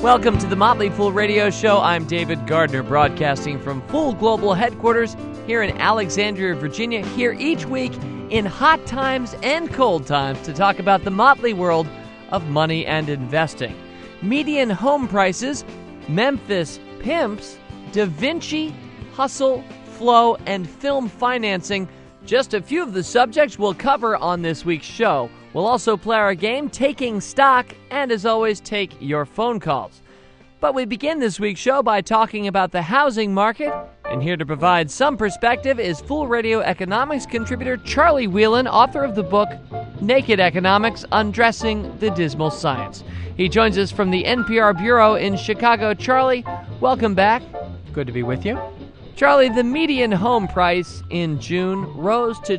Welcome to the Motley Fool Radio Show. I'm David Gardner, broadcasting from Fool Global Headquarters here in Alexandria, Virginia, here each week in hot times and cold times to talk about the motley world of money and investing. Median home prices, Memphis pimps, Da Vinci, hustle, flow, and film financing. Just a few of the subjects we'll cover on this week's show. We'll also play our game, Taking Stock, and as always, take your phone calls. But we begin this week's show by talking about the housing market. And here to provide some perspective is Fool Radio economics contributor Charlie Whelan, author of the book Naked Economics, Undressing the Dismal Science. He joins us from the NPR Bureau in Chicago. Charlie, welcome back. Good to be with you. Charlie, the median home price in June rose to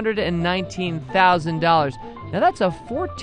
$219,000. Now, that's a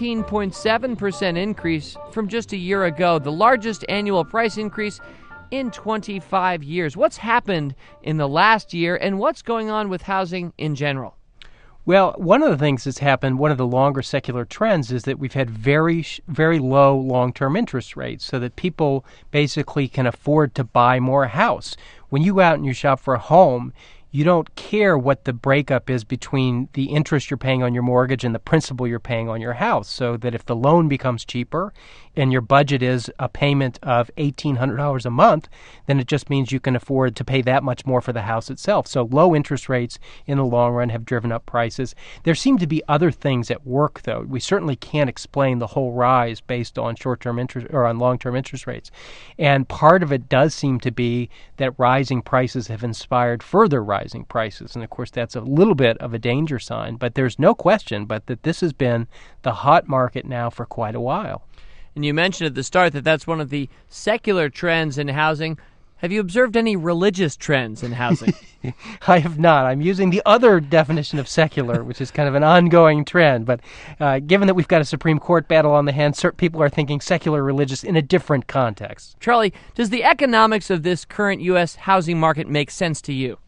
14.7% increase from just a year ago, the largest annual price increase in 25 years. What's happened in the last year, and what's going on with housing in general? Well, one of the things that's happened, one of the longer secular trends, is that we've had very low long-term interest rates so that people basically can afford to buy more house. When you go out and you shop for a home, you don't care what the breakup is between the interest you're paying on your mortgage and the principal you're paying on your house, so that if the loan becomes cheaper and your budget is a payment of $1,800 a month, then it just means you can afford to pay that much more for the house itself. So low interest rates in the long run have driven up prices. There seem to be other things at work, though. We certainly can't explain the whole rise based on short-term interest or on long-term interest rates. And part of it does seem to be that rising prices have inspired further rising prices. And of course, that's a little bit of a danger sign, but there's no question but that this has been the hot market now for quite a while. And you mentioned at the start that that's one of the secular trends in housing. Have you observed any religious trends in housing? I have not. I'm using the other definition of secular, which is kind of an ongoing trend. But given that we've got a Supreme Court battle on the hands, people are thinking secular religious in a different context. Charlie, does the economics of this current U.S. housing market make sense to you?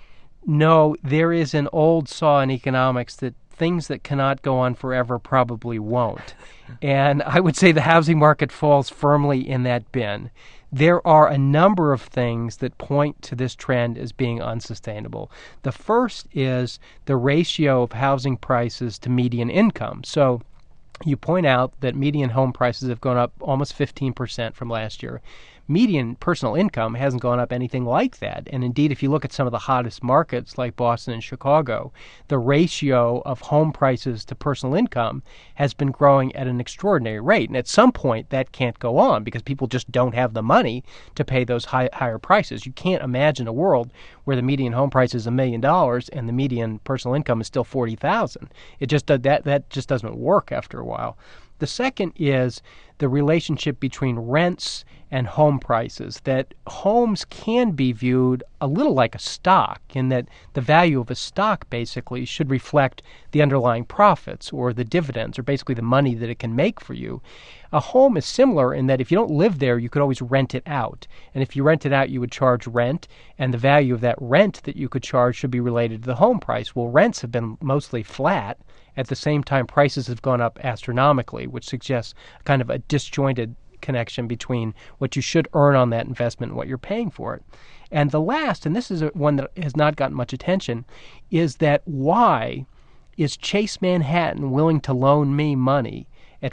No, there is an old saw in economics that things that cannot go on forever probably won't. And I would say the housing market falls firmly in that bin. There are a number of things that point to this trend as being unsustainable. The first is the ratio of housing prices to median income. So you point out that median home prices have gone up almost 15% from last year. Median personal income hasn't gone up anything like that. And indeed, if you look at some of the hottest markets like Boston and Chicago, the ratio of home prices to personal income has been growing at an extraordinary rate. And at some point, that can't go on because people just don't have the money to pay those higher prices. You can't imagine a world where the median home price is $1 million and the median personal income is still $40,000. It just that just doesn't work after a while. The second is the relationship between rents and home prices, that homes can be viewed a little like a stock in that the value of a stock basically should reflect the underlying profits or the dividends or basically the money that it can make for you. A home is similar in that if you don't live there, you could always rent it out. And if you rent it out, you would charge rent, and the value of that rent that you could charge should be related to the home price. Well, rents have been mostly flat. At the same time, prices have gone up astronomically, which suggests kind of a disjointed connection between what you should earn on that investment and what you're paying for it. And the last, and this is one that has not gotten much attention, is that why is Chase Manhattan willing to loan me money at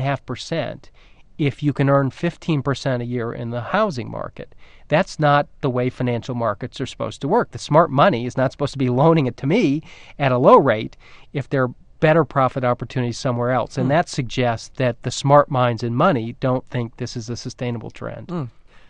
5.5% if you can earn 15% a year in the housing market? That's not the way financial markets are supposed to work. The smart money is not supposed to be loaning it to me at a low rate if there are better profit opportunities somewhere else. And that suggests that the smart minds in money don't think this is a sustainable trend.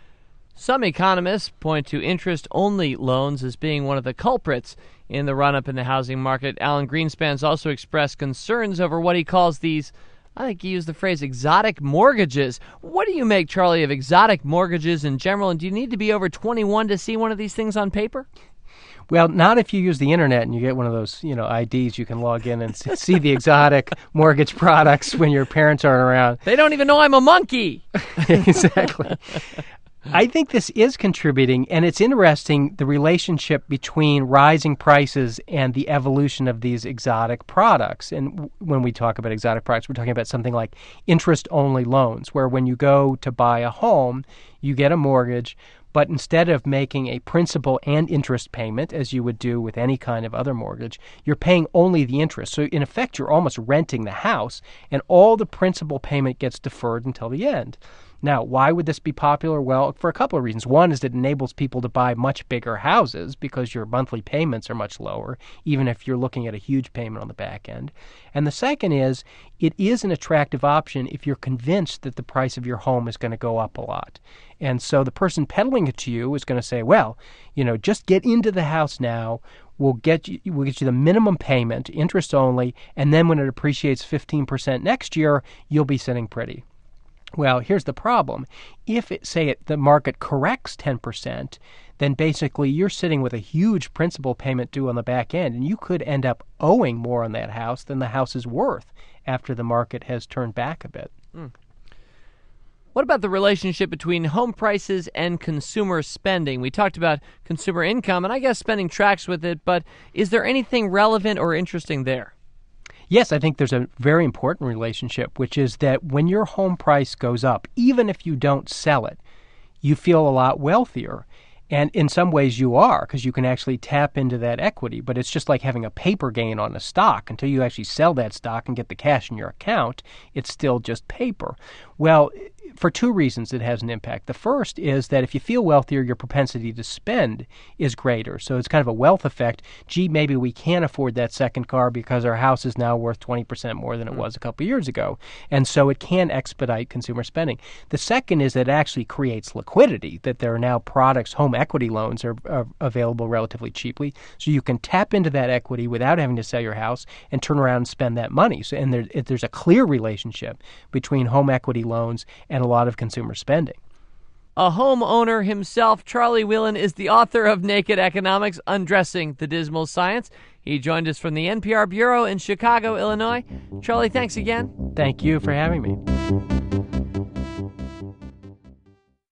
Some economists point to interest-only loans as being one of the culprits in the run-up in the housing market. Alan Greenspan's also expressed concerns over what he calls these, I think he used the phrase, exotic mortgages. What do you make, Charlie, of exotic mortgages in general? And do you need to be over 21 to see one of these things on paper? Well, not if you use the internet and you get one of those, IDs. You can log in and see the exotic mortgage products when your parents aren't around. They don't even know I'm a monkey. Exactly. I think this is contributing, and it's interesting, the relationship between rising prices and the evolution of these exotic products. And when we talk about exotic products, we're talking about something like interest-only loans, where when you go to buy a home, you get a mortgage, but instead of making a principal and interest payment, as you would do with any kind of other mortgage, you're paying only the interest. So in effect, you're almost renting the house, and all the principal payment gets deferred until the end. Now, why would this be popular? Well, for a couple of reasons. One is it enables people to buy much bigger houses because your monthly payments are much lower, even if you're looking at a huge payment on the back end. And the second is it is an attractive option if you're convinced that the price of your home is going to go up a lot. And so the person peddling it to you is going to say, well, just get into the house now. We'll get you the minimum payment, interest only, and then when it appreciates 15% next year, you'll be sitting pretty. Well, here's the problem. If the market corrects 10%, then basically you're sitting with a huge principal payment due on the back end, and you could end up owing more on that house than the house is worth after the market has turned back a bit. What about the relationship between home prices and consumer spending? We talked about consumer income, and I guess spending tracks with it, but is there anything relevant or interesting there? Yes, I think there's a very important relationship, which is that when your home price goes up, even if you don't sell it, you feel a lot wealthier. And in some ways you are, because you can actually tap into that equity. But it's just like having a paper gain on a stock. Until you actually sell that stock and get the cash in your account, it's still just paper. Well, for two reasons it has an impact. The first is that if you feel wealthier, your propensity to spend is greater. So it's kind of a wealth effect. Gee, maybe we can't afford that second car because our house is now worth 20% more than it was a couple of years ago. And so it can expedite consumer spending. The second is that it actually creates liquidity, that there are now products, home equity loans are available relatively cheaply. So you can tap into that equity without having to sell your house and turn around and spend that money. So, and there's a clear relationship between home equity loans and a lot of consumer spending. A homeowner himself, Charlie Whelan is the author of Naked Economics, Undressing the Dismal Science. He joined us from the NPR Bureau in Chicago, Illinois. Charlie, thanks again. Thank you for having me.